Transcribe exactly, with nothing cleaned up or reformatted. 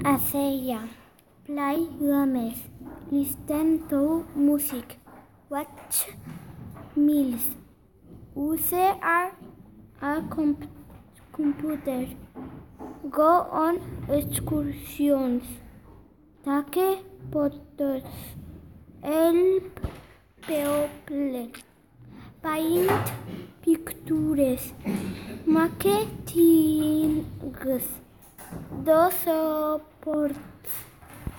Aceia. Play games. Listen to music. Watch meals. Use a, a comp- computer. Go on excursions. Take photos. Help people. Paint pictures. Make things. Do support.